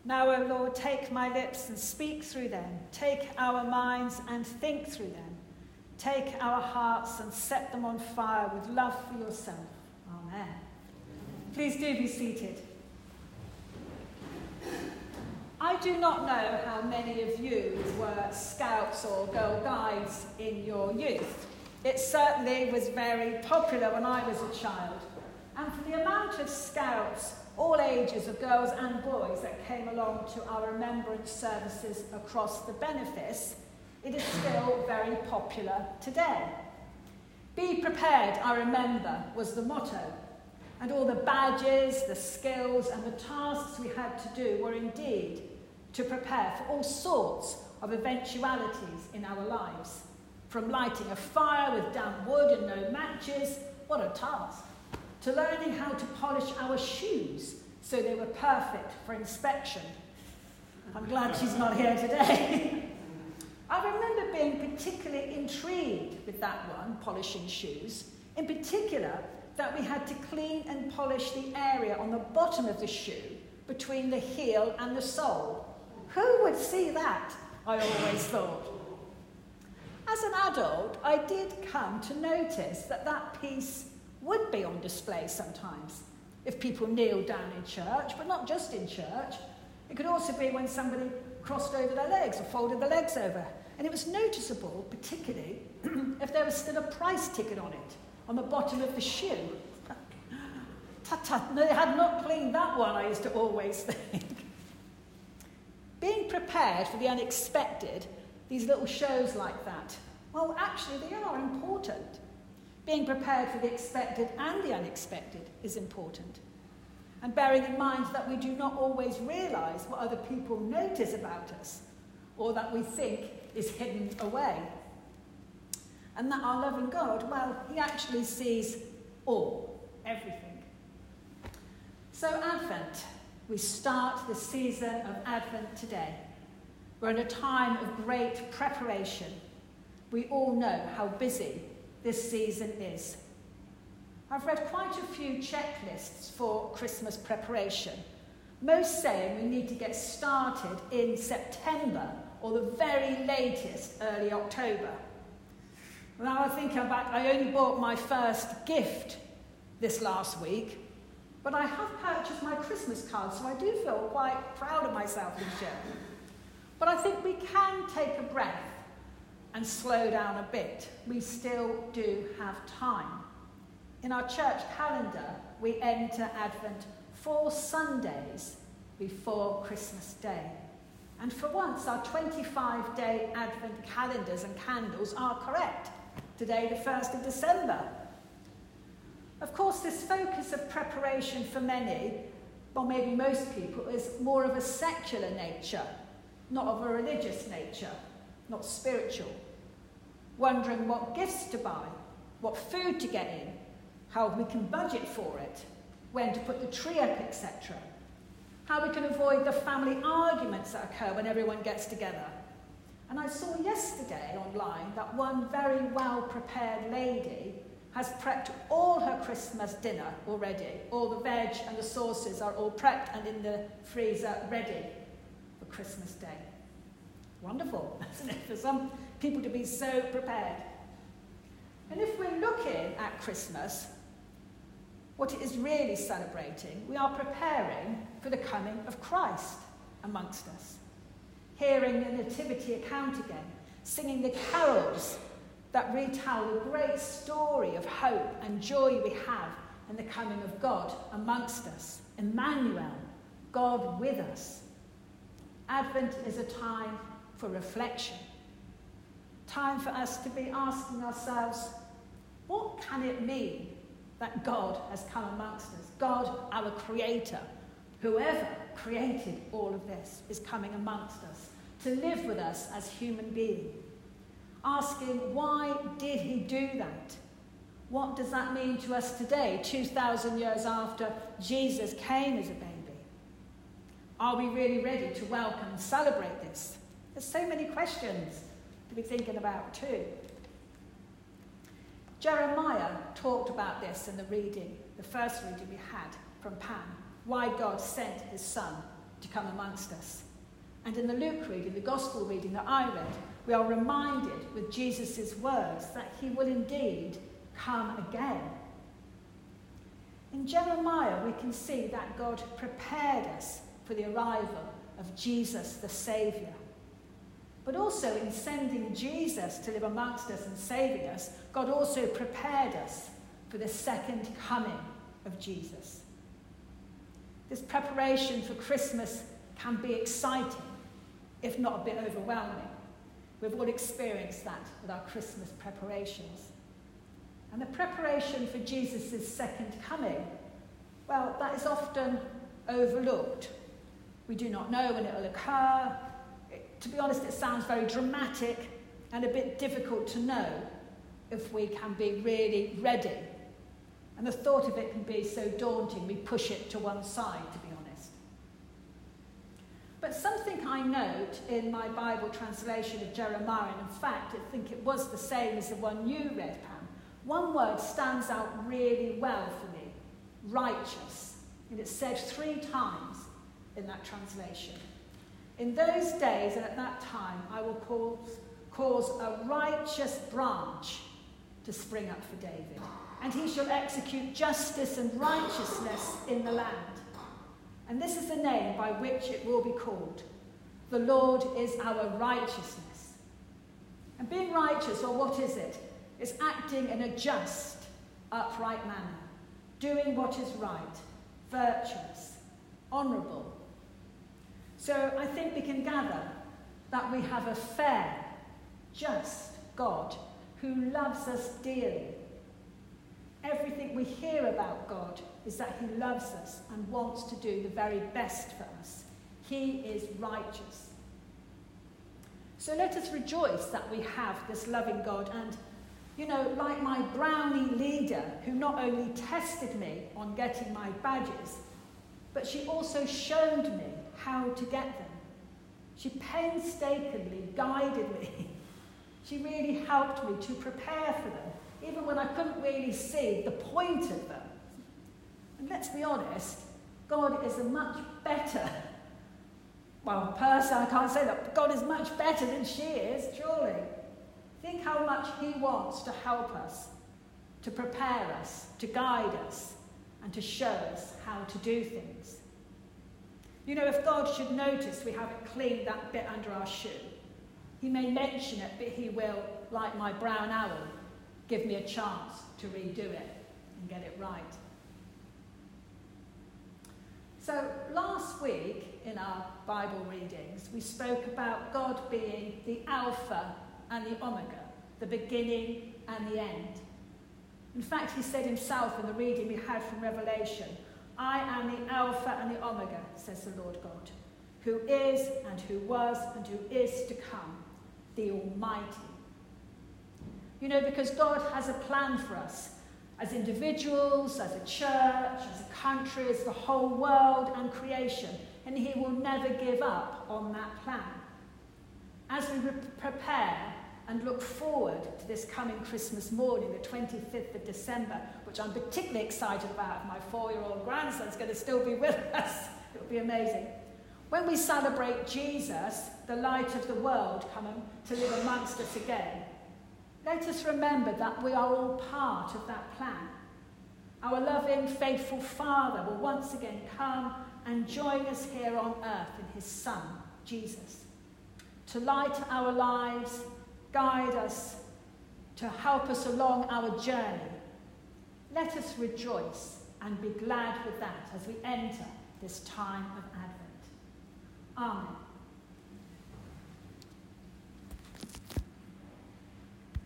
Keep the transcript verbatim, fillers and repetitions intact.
Now, O Lord, take my lips and speak through them. Take our minds and think through them. Take our hearts and set them on fire with love for yourself. Amen. Please do be seated. I do not know how many of you were scouts or Girl Guides in your youth. It certainly was very popular when I was a child. And for the amount of scouts, all ages of girls and boys, that came along to our remembrance services across the benefice, it is still very popular today. Be prepared, I remember, was the motto. And all the badges, the skills and the tasks we had to do were indeed to prepare for all sorts of eventualities in our lives. From lighting a fire with damp wood and no matches, what a task, to learning how to polish our shoes so they were perfect for inspection. I'm glad she's not here today. I remember being particularly intrigued with that one, polishing shoes. In particular, that we had to clean and polish the area on the bottom of the shoe between the heel and the sole. Who would see that, I always thought. As an adult, I did come to notice that that piece would be on display sometimes if people kneeled down in church, but not just in church. It could also be when somebody crossed over their legs or folded their legs over. And it was noticeable, particularly, if there was still a price ticket on it, on the bottom of the shoe. Tut tut, no, they had not cleaned that one, I used to always think. Being prepared for the unexpected, these little shows like that, well, actually, they are important. Being prepared for the expected and the unexpected is important. And bearing in mind that we do not always realise what other people notice about us, or that we think is hidden away. And that our loving God, well, he actually sees all, everything. So Advent, we start the season of Advent today. We're in a time of great preparation. We all know how busy this season is. I've read quite a few checklists for Christmas preparation, most saying we need to get started in September or the very latest early October. Now I think about, I only bought my first gift this last week, but I have purchased my Christmas card, so I do feel quite proud of myself this year. But I think we can take a breath and slow down a bit. We still do have time. In our church calendar, we enter Advent four Sundays before Christmas Day. And for once, our twenty-five day Advent calendars and candles are correct. Today, the first of December. Of course, this focus of preparation for many, or maybe most people, is more of a secular nature, not of a religious nature, not spiritual. Wondering what gifts to buy, what food to get in, how we can budget for it, when to put the tree up, et cetera. How we can avoid the family arguments that occur when everyone gets together. And I saw yesterday online that one very well-prepared lady has prepped all her Christmas dinner already. All the veg and the sauces are all prepped and in the freezer ready for Christmas Day. Wonderful, isn't it, for some people to be so prepared. And if we're looking at Christmas, what it is really celebrating, we are preparing for the coming of Christ amongst us. Hearing the nativity account again, singing the carols that retell the great story of hope and joy we have in the coming of God amongst us. Emmanuel, God with us. Advent is a time for reflection. Time for us to be asking ourselves, what can it mean that God has come amongst us? God, our creator, whoever created all of this, is coming amongst us to live with us as human beings. Asking, why did he do that? What does that mean to us today, two thousand years after Jesus came as a baby? Are we really ready to welcome and celebrate this? There's so many questions to be thinking about too. Jeremiah talked about this in the reading, the first reading we had from Pam, why God sent his son to come amongst us. And in the Luke reading, the gospel reading that I read, we are reminded with Jesus' words that he will indeed come again. In Jeremiah, we can see that God prepared us for the arrival of Jesus the Saviour. But also in sending Jesus to live amongst us and saving us, God also prepared us for the second coming of Jesus. This preparation for Christmas can be exciting, if not a bit overwhelming. We've all experienced that with our Christmas preparations. And the preparation for Jesus' second coming, well, that is often overlooked. We do not know when it will occur. It, to be honest, it sounds very dramatic and a bit difficult to know if we can be really ready. And the thought of it can be so daunting, we push it to one side, to be honest. But something I note in my Bible translation of Jeremiah, and in fact, I think it was the same as the one you read, Pam, one word stands out really well for me: righteous. And it's said three times in that translation. In those days and at that time, I will cause, cause a righteous branch to spring up for David, and he shall execute justice and righteousness in the land. And this is the name by which it will be called: the Lord is our righteousness. And being righteous, or what is it? It's acting in a just, upright manner, doing what is right, virtuous, honourable. So I think we can gather that we have a fair, just God who loves us dearly. Everything we hear about God is that he loves us and wants to do the very best for us. He is righteous. So let us rejoice that we have this loving God. And, you know, like my brownie leader, who not only tested me on getting my badges, but she also showed me how to get them. She painstakingly guided me. She really helped me to prepare for them, even when I couldn't really see the point of them. And let's be honest, God is a much better, well, person, I can't say that, but God is much better than she is, surely. Think how much he wants to help us, to prepare us, to guide us, and to show us how to do things. You know, if God should notice we haven't cleaned that bit under our shoe, he may mention it, but he will, like my brown owl, give me a chance to redo it and get it right. So last week in our Bible readings, we spoke about God being the Alpha and the Omega, the beginning and the end. In fact, he said himself in the reading we had from Revelation, I am the Alpha and the Omega, says the Lord God, who is and who was and who is to come, the Almighty. You know, because God has a plan for us as individuals, as a church, as a country, as the whole world and creation, and he will never give up on that plan. As we re- prepare and look forward to this coming Christmas morning, the twenty-fifth of December, which I'm particularly excited about. My four-year-old grandson's going to still be with us. It will be amazing. When we celebrate Jesus, the light of the world, coming to live amongst us again, let us remember that we are all part of that plan. Our loving, faithful Father will once again come and join us here on earth in his Son, Jesus, to light our lives, guide us, to help us along our journey. Let us rejoice and be glad with that as we enter this time of Advent. Amen.